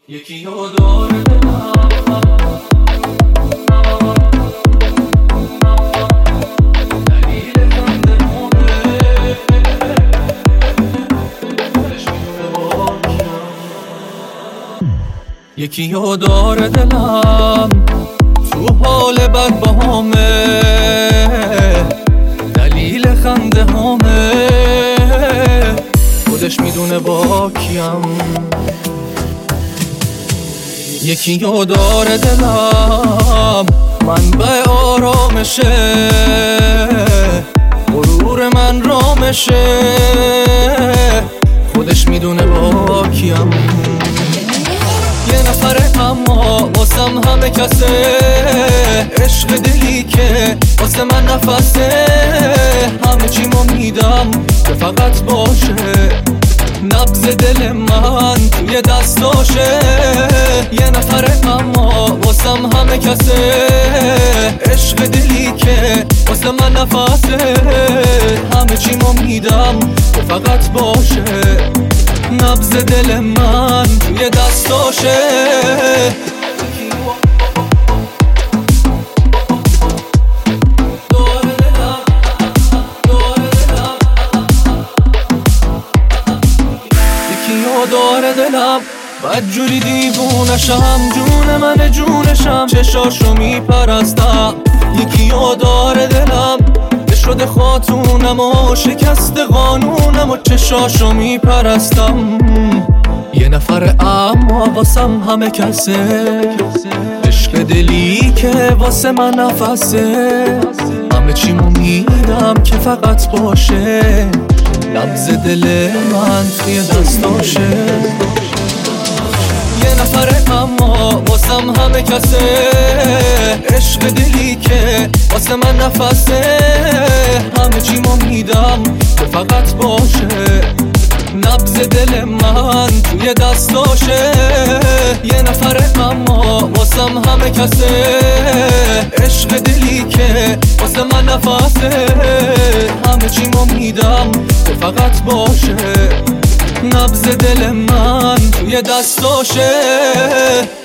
یکی یادار دلم دلیل خنده همه دلش میدونه با کیم. یکی یادار دلم تو حال بد با همه دلیل خنده همه خودش میدونه با کیم. یکی یادار دلم منبع آرامشه غرور من رامشه خودش میدونه با کیم. یه نفره اما واسم همه کسه عشق دلی که واسه من نفسه همه چیمو میدم که فقط باشه نبض دل من توی دستاشه. یه نفره اما واسم همه کسه عشق دلی که واسه من نفسه همه چیمو میدم که فقط باشه نبض دل من توی دستاشه. داره دلم بدجوری دیوونشم جون من جونشم چشاشو میپرستم. یکی داره دلم شده خاتونم و شکست قانونم و چشاشو میپرستم. یه نفر اما واسم همه کسه عشق دلی که واسه من نفسه همه چیمو میدم که فقط باشه نبض دل من توی دستاشه. یه نفر اما واسم همه کسه عشق دلی که واسه من نفسه همه چیمو میدم که فقط باشه نبض دل من توی دستاشه. یه نفر اما واسم همه کسه عشق دلی که واسه من نفسه همه چیمو میدم که فقط باشه نبض دل من توی دستاشه.